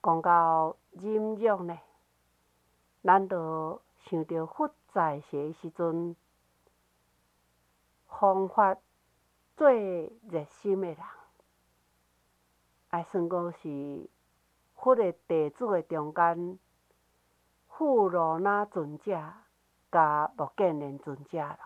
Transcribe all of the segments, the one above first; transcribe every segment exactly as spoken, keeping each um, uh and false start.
讲到忍辱呢，咱就想到佛在世时阵，弘法最热心的人，爱算讲是佛的弟子的中间，富罗那尊者甲目犍连尊者啦。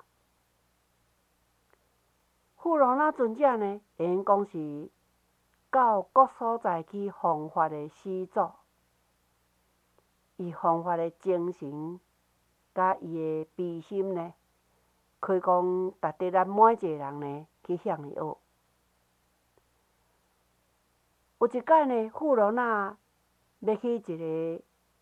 富罗那尊者呢，会用讲是到各所在去弘法的始祖，伊弘法的精神，甲伊的悲心呢，可以讲值得咱每一个人呢去向伊学。有一摆呢，富罗那要去一个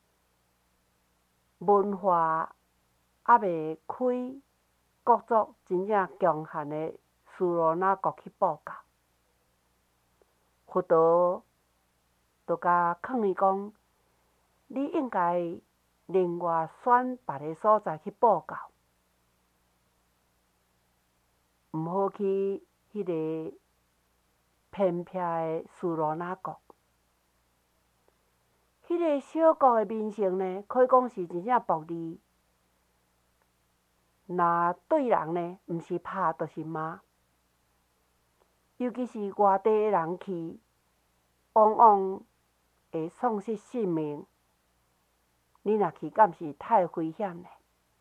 文化还未开、国族真正强悍的斯罗那国去报告，佛陀就甲劝伊讲：你应该另外选别个所在去报告，毋好去迄个偏僻的斯罗那国。迄个小国的民情呢，可以讲是真正暴力。若对人呢，毋是拍就是骂。尤其是外地的人去，往往会丧失性命。你若去，敢毋是太危险呢？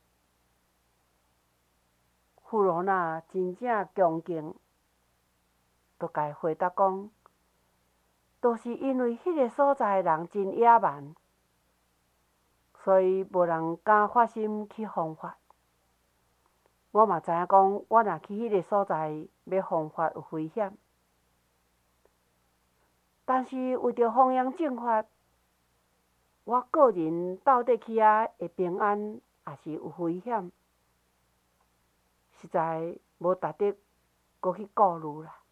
富罗那真正恭敬，就甲伊回答讲：都是因为迄个所在的人真野蛮，所以无人敢发心去弘法。我嘛知影讲，我若去迄个所在要弘法有危险，但是为着弘扬正法，我个人到底去遐会平安，也是有危险，实在无值得搁去顾虑啦。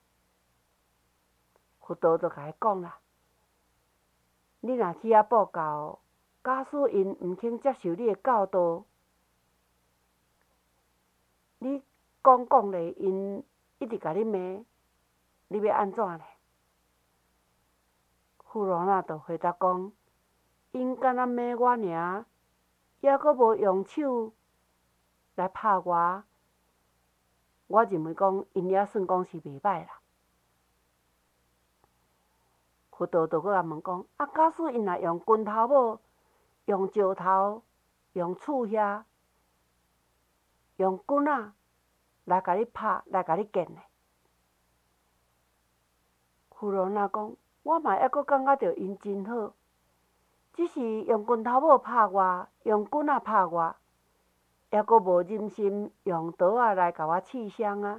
佛陀就甲伊讲啦：你若去遐报告，假使因毋肯接受你的教导，你讲讲咧，因一直甲你骂，你要安怎呢？富罗那就回答讲：因敢若骂我尔，还阁无用手来拍我，我认为讲因也算讲是袂歹啦。佛陀就搁甲问讲：啊，假使因若用拳头母、用石头、用厝遐、用棍仔来甲你拍、来甲你剑呢？富罗那讲：我嘛还阁感觉着因真好，只是用拳头母拍我，用棍仔拍我，还阁无忍心用刀仔来甲我刺伤啊。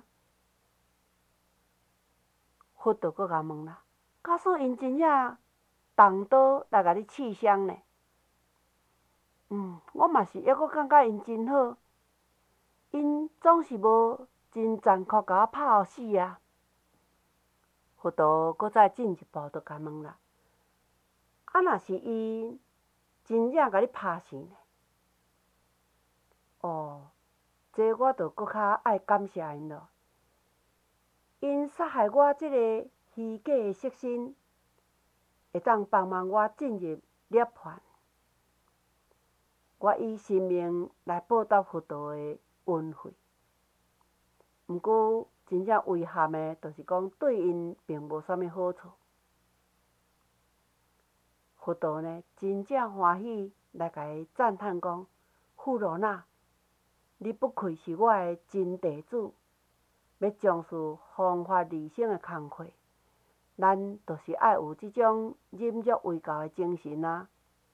佛就搁甲问啦：假使因真正动刀来甲你刺伤呢？嗯，我嘛是还阁感觉因真好，因总是无真残酷甲我拍互死啊。佛陀搁再进一步就甲问啦：啊，若是伊真正甲你拍死呢？哦，这我就搁较爱感谢因咯。因杀害我即个虚假的色身，会当帮忙我进入涅槃。我以生命来报答佛陀的恩惠。毋过真正遗憾的，就是讲对因并无啥物好处。佛陀呢，真正欢喜来甲伊赞叹讲：富罗那，你不愧是我的真弟子，要从事弘法利生的工课，咱就是爱有即种忍辱为教的精神啊。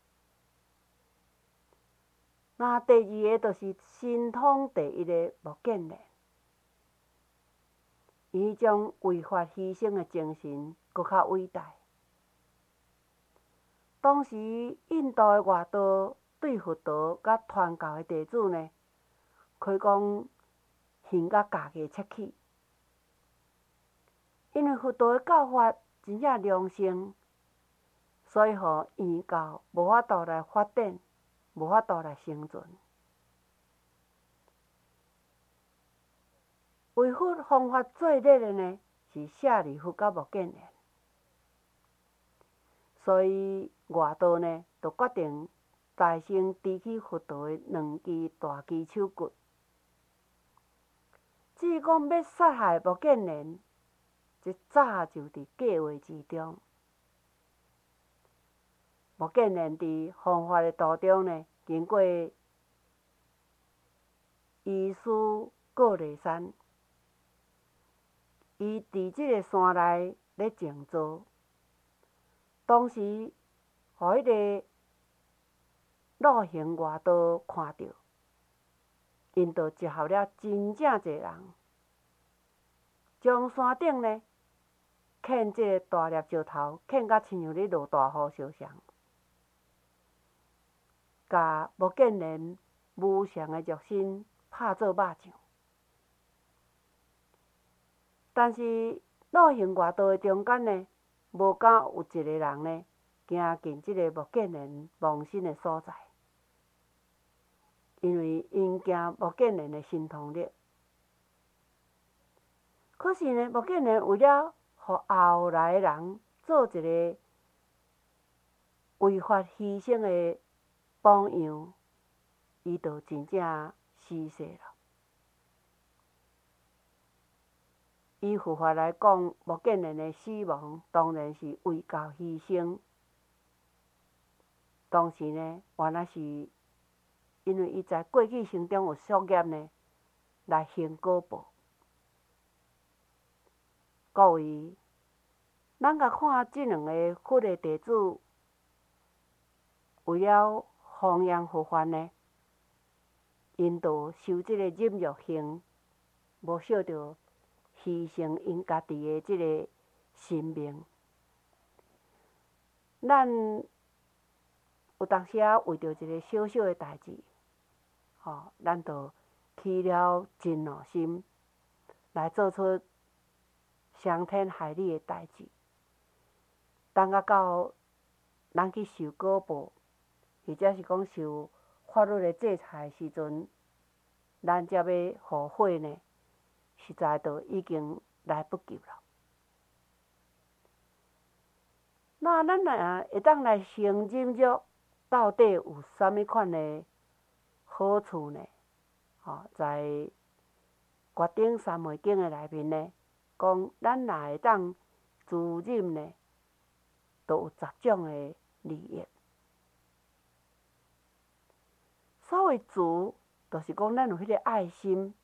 那第二个就是神通第一的目犍连，伊迄种为法牺牲的精神搁较伟大。当时印度的外道对佛陀甲传教的弟子呢，可以讲恨甲家己切齿，因为佛陀的教法真正良性，所以互圆教无法度来发展，无法度来生存。为佛弘法最热的呢，是舍利弗甲目犍连。 所以外道呢，就决定再生支起佛陀的两支大支手骨。至于讲要杀害目犍连，即早就伫计划之中。目犍连伫弘法的途中呢，经过伊斯过雷山，伊伫即个山内咧静坐，当时，互迄个陆行外道看到，因就集合了真正侪人，将山顶呢建即个大粒石头，建甲亲像咧落大雨相像，甲目犍连无常的肉身拍做肉酱。但是陆行外道的中间呢，无敢有一个人呢，行近即个目犍连亡身的所在，因为因惊目犍连的心痛力。可是呢，目犍连为了互后来的人做一个为法牺牲的榜样，伊就真正死世了。以佛法来讲，目犍连的死亡当然是为教牺牲。当时呢，原来是因为伊在过去生中有宿业呢，来行果报。各位，咱甲看即两个佛的弟子，为了弘扬佛法呢，因就受即个忍辱刑，无少着牺牲因家己的即个生命。咱有当时啊，为着一个小小的代志，吼，咱就起了真怒心，来做出伤天害理的代志。等到到咱去受果报，或者是讲受法律的制裁的时阵，咱才要后悔呢，实在就已经来不及了。那咱若会当来行忍辱，到底有啥物款的好处呢？吼，在《决定三昧经》的内面呢，讲咱若会当自忍呢，都有十种的利益。所谓自，就是讲咱有迄个爱心；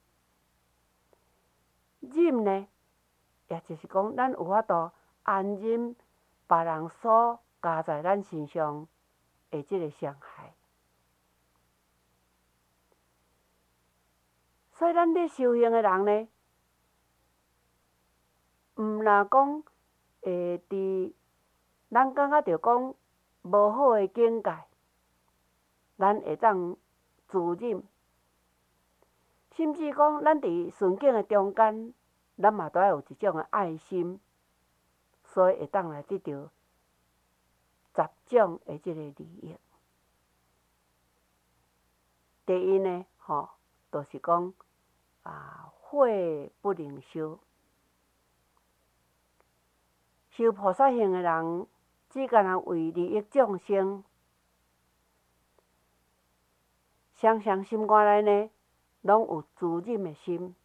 忍呢，也就是讲咱有法度安忍别人所加在咱身上的即个伤害。所以，咱咧修行的人呢，毋若讲会伫咱感觉着讲无好的境界，咱会当自忍，甚至讲咱伫顺境的中间，咱嘛都要有一种的爱心，所以会当来得到十种的即个利益。第一呢，吼，就是讲啊，慧不能修。修菩萨行的人，只干那为利益众生，常常心肝内呢，拢有自忍的心。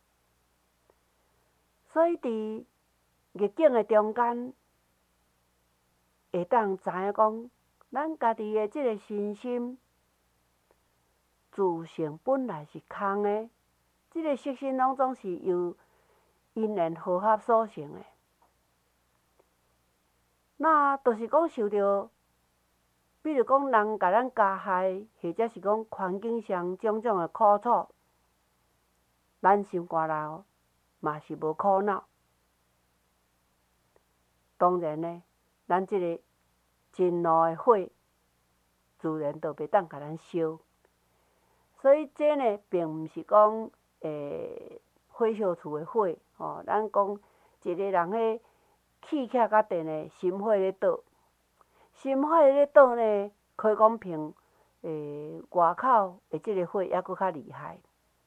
所以伫逆境的中间，会当知影讲，咱家己的即个身心，自性本来是空的，即个色身拢总是由因缘和合所成的。那就是讲受到，比如讲人甲咱加害，或者是讲环境上种种的苦楚，咱心肝内嘛是无苦恼。当然呢，咱即个真怒的火，自然就袂当甲咱烧。所以这呢，并毋是讲诶火烧厝的火，吼，咱讲一个人迄气徛甲电的心火咧倒，心火咧倒呢，可以讲比诶外口的即个火还佫较厉害。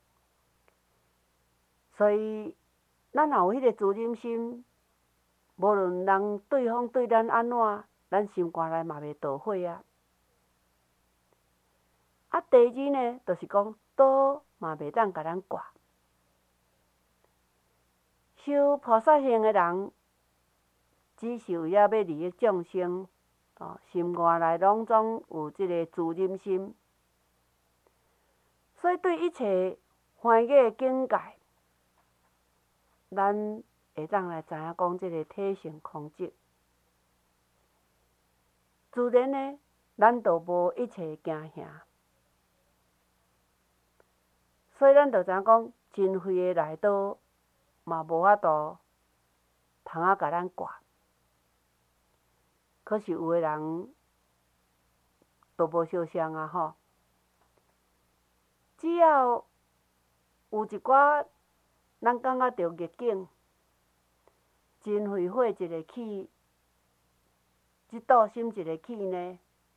所以，咱若有迄个自忍心，无论人对方对咱安怎， 咱心肝内嘛袂捣火啊。啊，第二呢，就是讲刀嘛袂当甲咱割。修菩萨行的人，只是为了要利益众生，哦，心肝内拢总有即个自忍心，所以对一切欢喜的境界，咱会当来知影讲，即个体性空寂，自然呢，咱就无一切惊吓。所以咱就知影讲，真慧的内道嘛无法度通啊甲咱割。可是有的人都无相像啊吼，只要有一寡咱感觉到逆境，真慧火一个起，即道心一个起呢，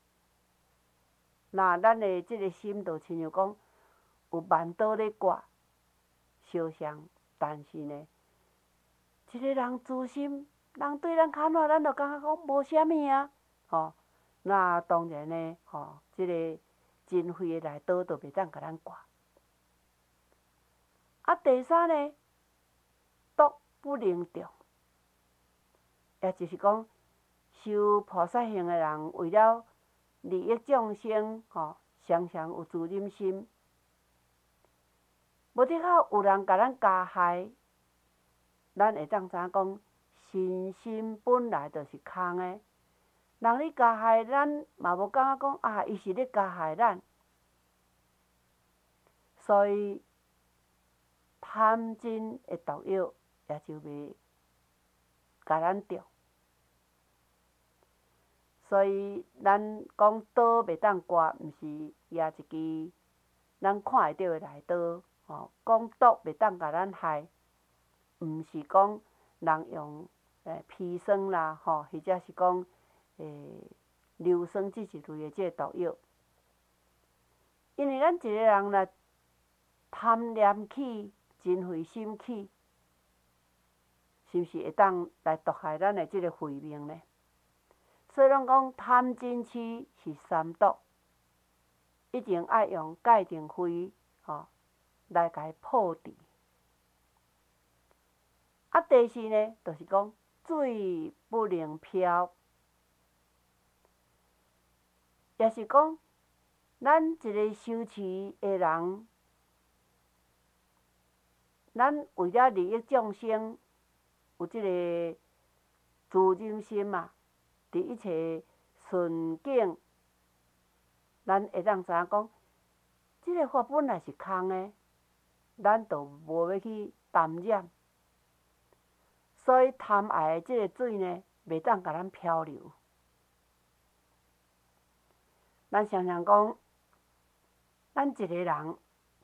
那咱的即个心就亲像讲有万刀咧割，相像。但是呢，一个人自心，人对咱较怎，咱就感觉讲无啥物啊，吼。那当然呢，吼，即个真慧的内道就袂当甲咱割。啊，第三呢，毒不能中，也就是讲，修菩萨行的人，为了利益众生，吼，常常有自忍心。无得靠有人甲咱加害，咱会当知影讲，身心本来就是空的。人咧加害咱，嘛无感觉讲啊，伊是咧加害咱。所以贪嗔的毒药也就袂甲咱中。所以咱讲刀袂当割，毋是也一支咱看会到的内道。吼，讲毒袂当甲咱害，毋是讲人用诶砒霜啦，吼，或者是讲诶硫酸即一类的即个毒药。因为咱一个人若贪念起、真慧心起，是毋是会当来毒害咱的即个慧命呢？所以咱讲贪嗔痴是三毒，一定爱用戒定慧，吼，来甲伊破除。啊，第四呢，就是讲水不能漂，也是讲咱一个修持的人，咱为了利益众生，有即个自忍心嘛，伫一切顺境，咱会当知影讲，即个法本来是空的，咱就无要去沾染。所以贪爱的即个水呢，袂当甲咱漂流。咱想想讲，咱一个人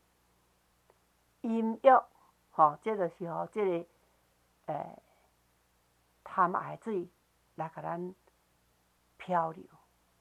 淫欲，吼，这就是吼，即个诶贪爱水来甲咱漂流。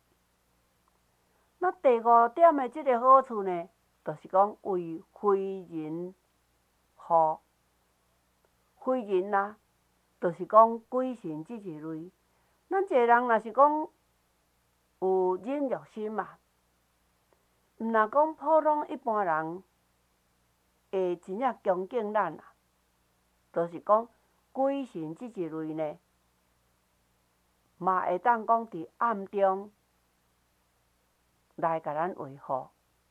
那第五点的即个好处呢，就是讲为非人护。非人啊，就是讲鬼神即一类。咱一个人若是讲有忍辱心嘛，毋若讲普通一般人会真正恭敬咱啊，就是讲鬼神即一类呢，嘛会当讲伫暗中来甲咱维护。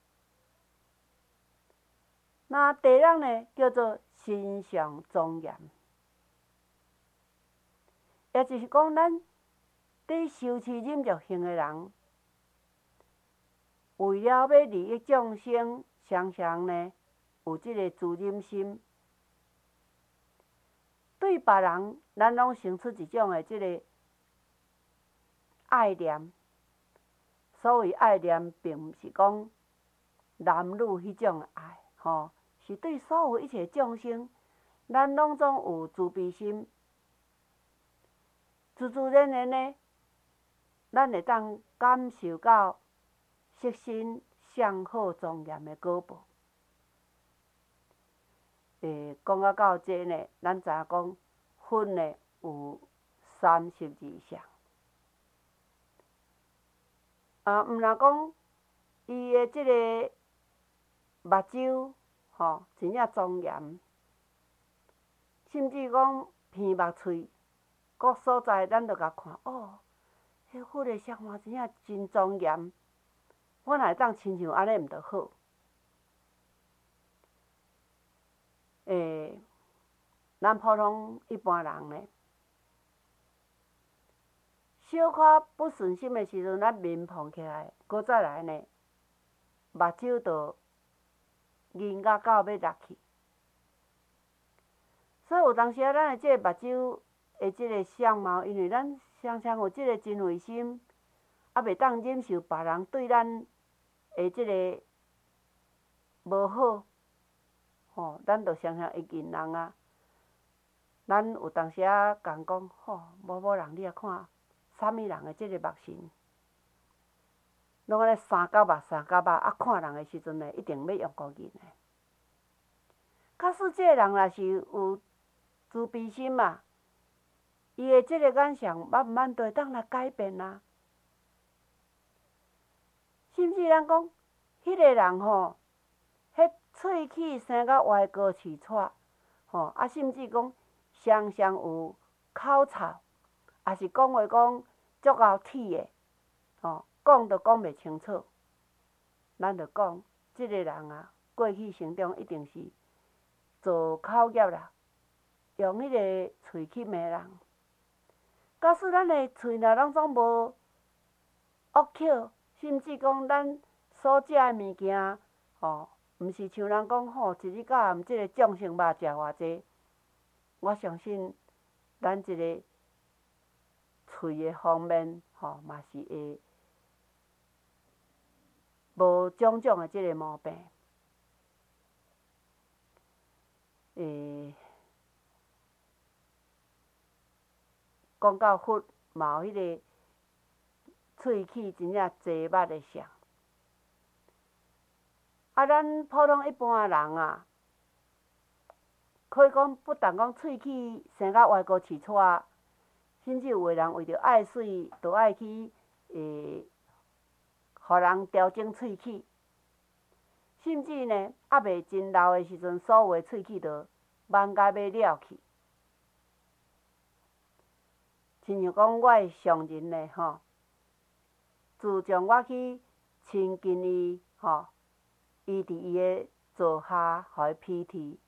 那第二呢，叫做心上庄严，也就是讲咱伫修持忍辱行的人，为了要利益众生，常常呢有即个自忍心，对别人咱拢生出一种的即个爱念。所谓爱念，并毋是讲男女迄种的爱，吼，是对所有一切众生，咱拢总有慈悲心，自自然然呢，咱会当感受到色身相好庄严的果报。诶，讲啊到这呢，咱知影讲分呢有三十二相。 啊，毋若讲伊的即个目睭吼真正庄严，甚至讲鼻目喙各所在，咱着甲看哦，迄佛的相貌真正真庄严。我若会当亲像安尼，毋着好？诶，咱普通一般人呢，小可不顺心的时阵，咱面碰起来，搁再来呢，目睭就硬甲到要落去。所以有当时啊，咱的即个目睭的即个相貌，因为咱常常有即个真慧心，啊，袂当忍受别人对咱的即个无好，吼，咱着常常会认人啊。咱有当时啊，共讲吼，某某人，你啊看，啥物人的即个目神，拢安尼三角目、三角目，啊，看人的时阵呢，一定要用高认的。假使即个人若是有慈悲心嘛，伊的即个眼相慢慢就会当来改变啊。甚至咱讲，迄个人吼，迄喙齿生甲歪高饲喘，吼，啊，甚至讲常常有口臭，也是讲话讲足敖铁的，吼，讲都讲袂清楚。咱着讲，即个人啊，过去生中一定是做口业啦，用迄个喙去骂人。假使咱的喙若拢总无恶口，甚至讲咱所食的物件，吼，毋是像人讲吼，一日到暗即个众生肉食偌济，我相信咱即个喙的方面，吼，嘛是会无种种的即个毛病。诶，讲到佛嘛有迄个喙齿真正济捌的相。啊，咱普通一般人啊，可以讲不但讲喙齿生甲歪高饲喘，甚至有个人为着爱水，就爱去诶，互人调整喙齿。甚至呢，还袂真老的时阵，所有的喙齿就挽甲要了去。亲像讲我的上人呢，吼，自从我去亲近伊，吼，伊伫伊的座下，互伊批剃，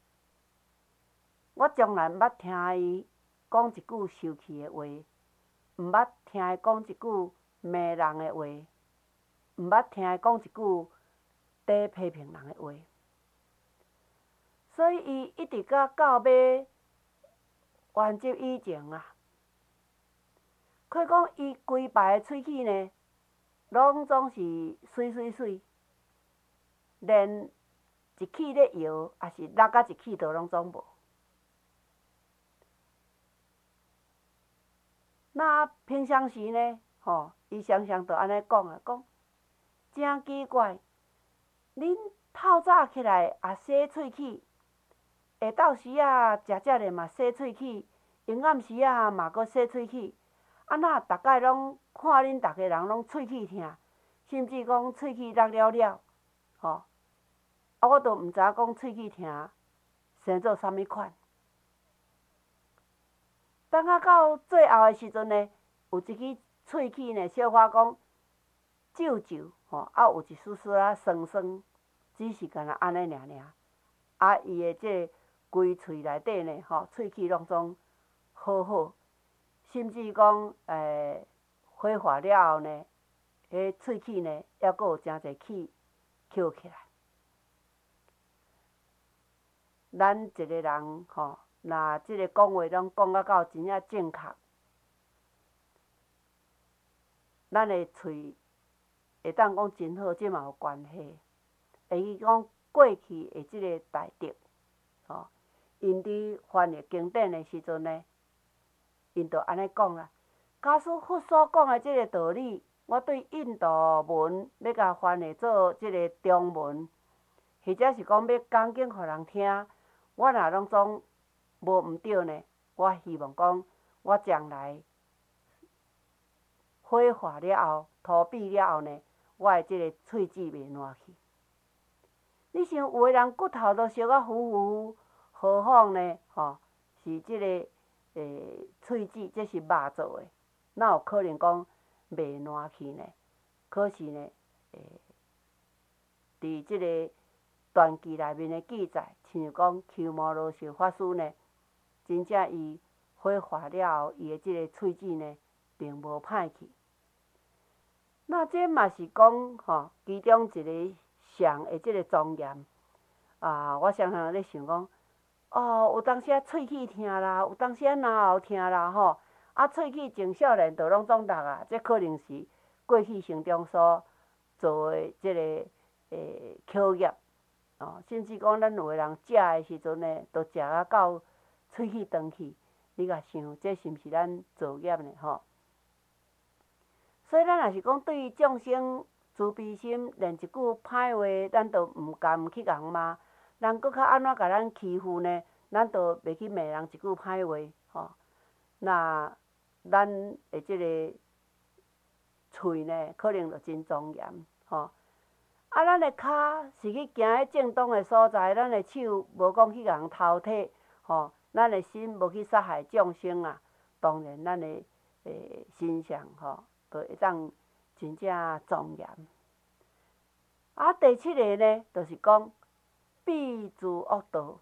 我从来毋捌听伊讲一句受气的话，毋捌听伊讲一句骂人的话，毋捌听伊讲一句短批评人的话。所以伊一直到到尾完结以前啊，可以讲伊规排的喙齿呢，拢总是水水水，连一齿咧摇，也是落甲一齿都拢总无。那平常时呢，吼，伊常常都安尼讲啊，讲真奇怪，恁透早起来也洗喙齿，下昼时啊食食咧嘛洗喙齿，阴暗时啊嘛阁洗喙齿，啊那逐摆拢看恁逐个人拢喙齿疼，甚至讲喙齿落了了，吼，啊我都毋知影讲喙齿疼生做啥物款。等啊到最后的时阵呢，有一支喙齿呢，小可讲皱皱，吼，啊有一丝丝啊酸酸，只是干那安尼尔尔。啊，伊的即个规喙内底呢，吼，喙齿拢总好好，甚至讲诶，火化了后呢，迄喙齿呢，还阁有真侪齿翘起来。咱一个人吼，若即个讲话拢讲啊到真正正确，咱的喙会当讲真好，这嘛有关系。会去讲过去的即个大德，吼，因伫翻译经典的时阵呢，因就安尼讲啦。假使佛所讲的即个道理，我对印度文要甲翻译做即个中文，或者是讲要讲经互人听，我若拢总无毋对呢，我希望讲我将来火化了后，土閉了后呢，我的即个喙齿袂烂去。你想有个人骨头都烧啊糊糊，何况呢？吼，是即、這个诶喙齿，这是肉做诶，哪有可能讲袂烂去呢？可是呢，诶，伫即个传记内面的记载，亲像讲鸠摩罗什法师呢，真正伊火化了后，伊的即个喙齿呢，并无歹去。那这嘛是讲吼，其中一个上的即个庄严啊！我常常咧想讲，哦，有当时啊喙齿疼啦，有当时啊咽喉疼啦吼，啊喙齿从少年就拢总落啊，这可能是过去生中所做的即个诶口业哦，甚至讲咱有个人食的时阵呢，都食啊到喙齿断去，你甲想，这是毋是咱造业呢吼？所以咱若是讲对于众生慈悲心，连一句歹话，咱都毋甘去共骂，人搁较安怎甲咱欺负呢？咱都袂去骂人一句歹话吼。那咱的即个喙呢，可能就真庄严吼。啊，咱的骹是去行喺正当的所在，咱的手无讲去共人偷摕吼，咱的心无去杀害众生啊。当然，咱的诶心相吼。就会当真正庄严。啊，第七个呢，就是讲避诸恶道，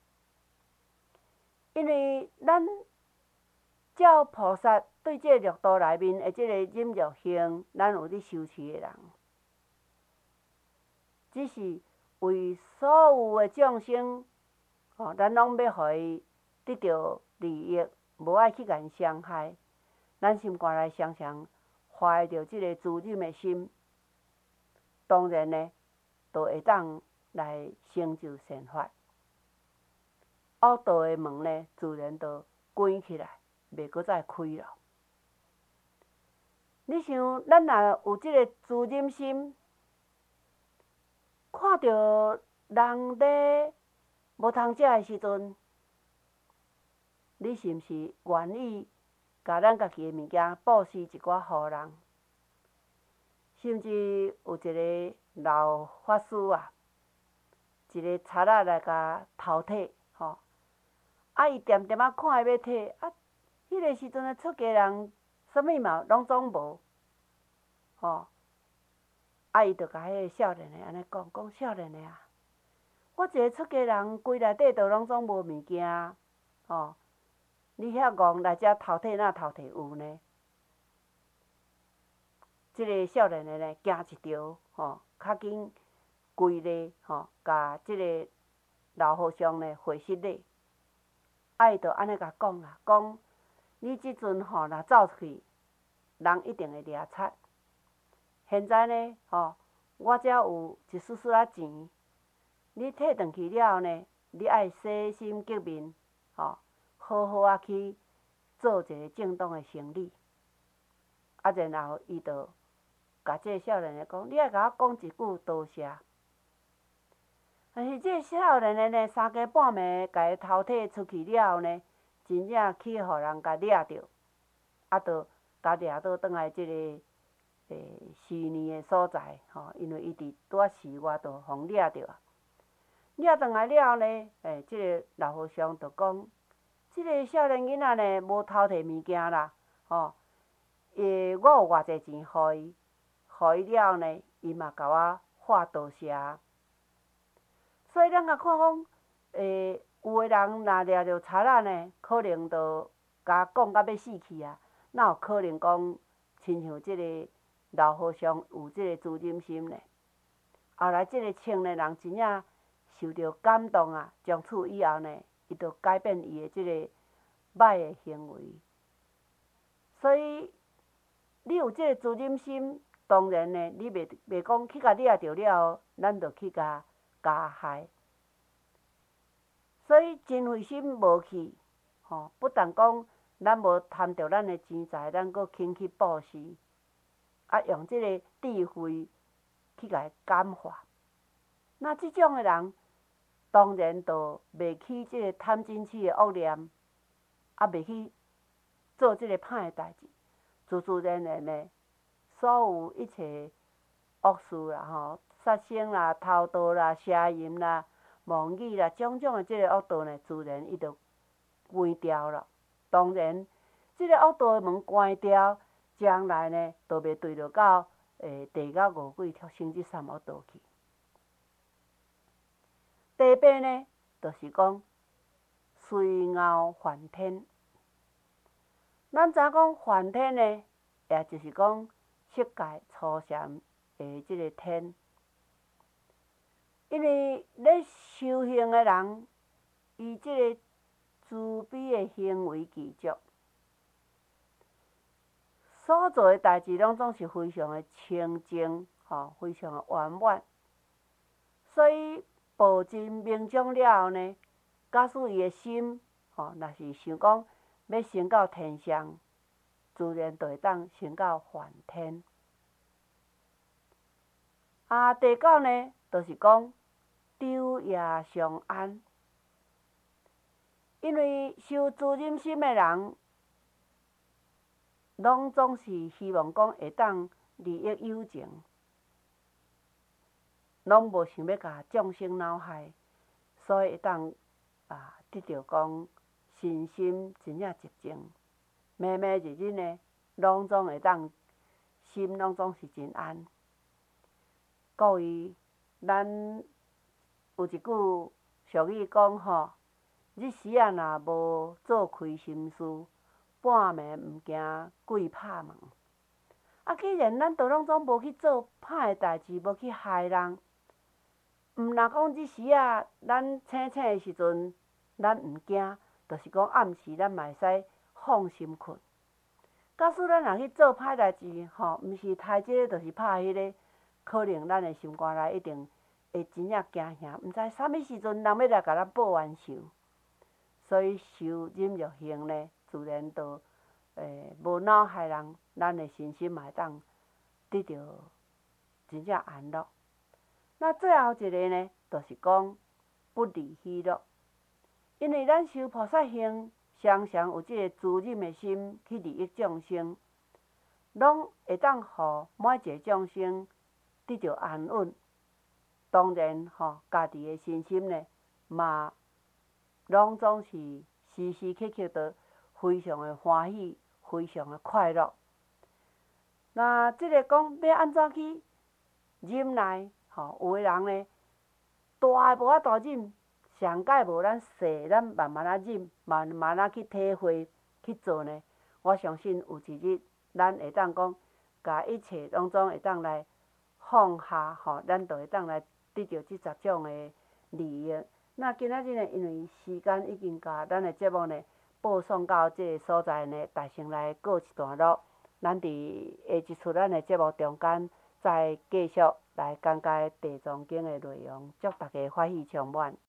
因为咱照菩萨对这六道内面的这个忍辱行，咱有咧修持的人，只是为所有的众生，哦，咱拢要互伊得到利益，无爱去甲因伤害。咱心肝内常常怀着即个自忍的心，当然呢，就会当来成就善法。恶道的门呢，自然就关起来，袂搁再开了。你想，咱若有即个自忍心，看到人咧无通食的时阵，你是毋是愿意甲咱家己的物件布施一寡互人？甚至有一个老法师啊，一个贼仔来甲偷摕，吼，啊，伊点点啊看伊要摕，啊，迄个时阵的出家人，啥物嘛拢总无，吼，啊，伊就甲迄个少年的安尼讲，讲少年的啊，我一个出家人，规内底都拢总无物件，吼，你遐戆来遮偷摕，哪偷摕有呢？即个少年的呢，惊一条，吼，较紧跪咧，吼，甲即个老和尚呢会失礼。啊，伊就安尼甲讲啊，讲你即阵吼若走出去，人一定会掠贼。现在呢，吼，我遮有一丝丝仔钱，你摕转去了后呢，你爱洗心革面，吼，好好啊去做一个正当的生理。啊，然后伊就甲这个少年的讲，你爱甲我讲一句多谢。但是这个少年的呢，三更半暝甲伊偷摕出去了后呢，真正去互人甲掠着，啊，就甲掠倒转来即个诶寺院的所在，吼，因为伊伫拄啊寺外就互掠着啊。掠转来了后呢，诶，即个老和尚就讲，即个少年囡仔呢，无偷摕物件啦，吼，诶，我有偌济钱互伊，互伊了后呢，伊嘛甲我话多谢。所以咱甲看讲，诶，有个人若掠着贼仔呢，可能就甲讲到要死去啊，哪有可能讲亲像即个老和尚有即个自忍心呢？后来即个青年人真正受到感动啊，从此以后呢，伊就改变伊的即个歹的行为。所以你有即个自忍心，当然呢，你袂袂讲去甲掠着了后，咱就去甲加害。所以真慧心无去，吼，不但讲咱无贪着咱的钱财，咱阁肯去布施，啊，用即个智慧去甲伊感化。那即种的人，当然就袂起即个贪嗔痴的恶念，啊，袂去做即个歹的代志。 自自然然的，所有一切恶事啦，吼，杀生啦、偷盗啦、邪淫啦、妄语啦，种种的即个恶道呢，自然伊就关掉了。当然，即个恶道的门关掉，将来呢，就袂对着到诶地狱五鬼畜生即三恶道去。第八呢，就是讲随后梵天。咱知影讲梵天呢，也就是讲色界初禅的即个天。因为咧修行的人，伊即个慈悲的行为具足，所做的代志拢总是非常的清净，吼，非常的圆满。所以报尽命中了后呢，假使伊的心，吼，若是想讲要升到天上，自然就会当升到梵天。啊，第九呢，就是讲昼夜相安。因为修自忍心的人，拢总是希望讲会当利益有情，拢无想要甲众生恼害，所以会当啊得到讲身心真正寂静，每每日日呢，拢总会当心拢总是真安。故意咱有一句俗语讲吼，日时啊若无做亏心事，半暝毋惊鬼拍门。啊，既然咱都拢总无去做歹的代志，无去害人，毋若讲日时啊，咱醒醒的时阵，咱毋惊，就是讲暗时咱嘛会使放心困。假使咱若去做歹代志，吼，毋是杀即个，就是拍迄个，可能咱的心肝内一定会真正惊吓，毋知啥物时阵人要来甲咱报冤仇。所以修忍辱行呢，自然就诶无恼害人，咱的身心嘛会当得到真正安乐。那最后一个呢，就是讲不离喜乐，因为咱修菩萨行，常常有即个自忍的心去利益众生，拢会当互每一个众生得到安稳。当然吼，家己的身心呢，嘛拢总是时时刻刻都非常的欢喜，非常的快乐。那即个讲要安怎去忍耐？吼，有的人呢，大的无法度忍，上界无咱细，咱慢慢啊忍，慢慢啊去体会去做呢。我相信有一日，咱会当讲，甲一切拢总会当来放下，吼，咱就会当来得到即十种的利益。那今仔日呢，因为时间已经甲咱的节目呢播送到即个所在呢，大成来告一段落。咱伫下一次咱的节目中间，再继续来讲解《地藏经》的内容，祝大家欢喜充满。